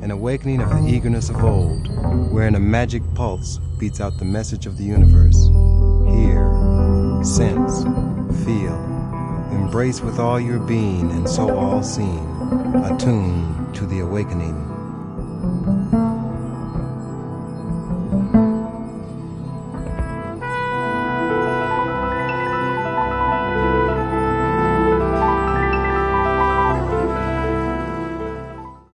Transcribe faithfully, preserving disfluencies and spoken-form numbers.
an awakening of the eagerness of old, wherein a magic pulse beats out the message of the universe. Hear, sense, feel, embrace with all your being, and so all seen, attune to the awakening.